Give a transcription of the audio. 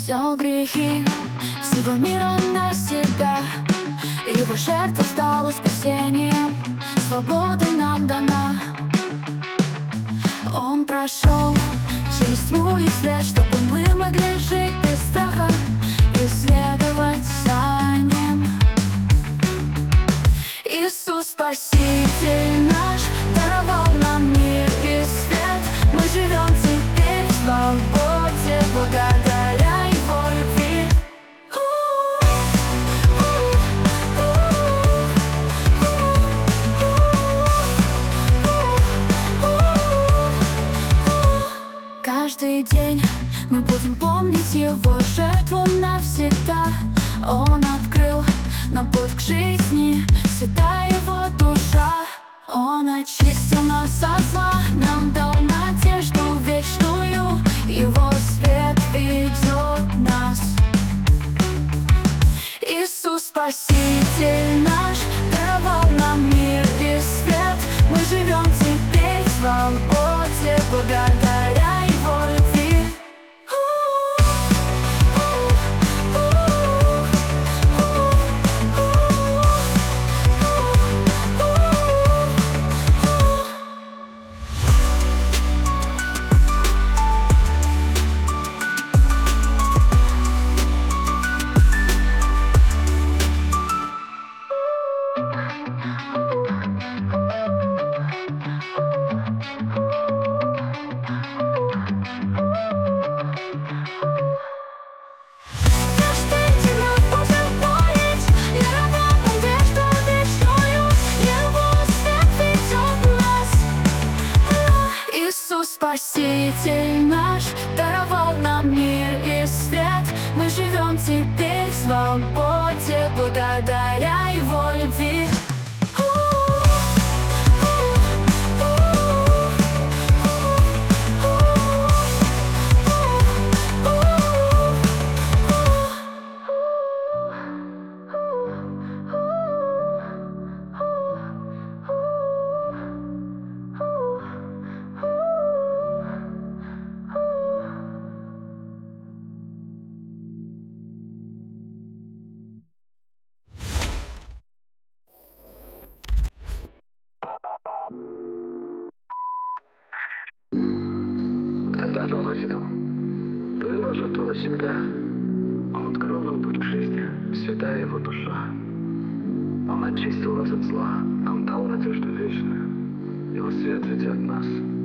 взял грехи всего мира на себя. Его жертва стала спасением, свобода нам дана. Он прошел через тьму и свет, чтобы мы могли жить без страха и следовать за ним. Иисус Спаситель наш даровал нам мир и свет. Мы живем теперь в свободе благодаря Его любви. Каждый день мы будем помнить Его жертву навсегда. Он открыл нам путь к жизни, святая Его душа. Он очистил нас от зла, нам дал надежду вечную. Его свет ведет нас. Иисус Спаситель наш даровал нам мир и свет. Мы живем теперь в свободе благодаря Его любви. Спаситель наш даровал нам мир и свет. Мы живем теперь в свободе благодаря Его любви. Когда Он увидел, выложил себя, Он открыл нам путь к жизни, святая Его душа. Он очистил нас от зла, нам дал надежду вечную. Его свет ведет нас.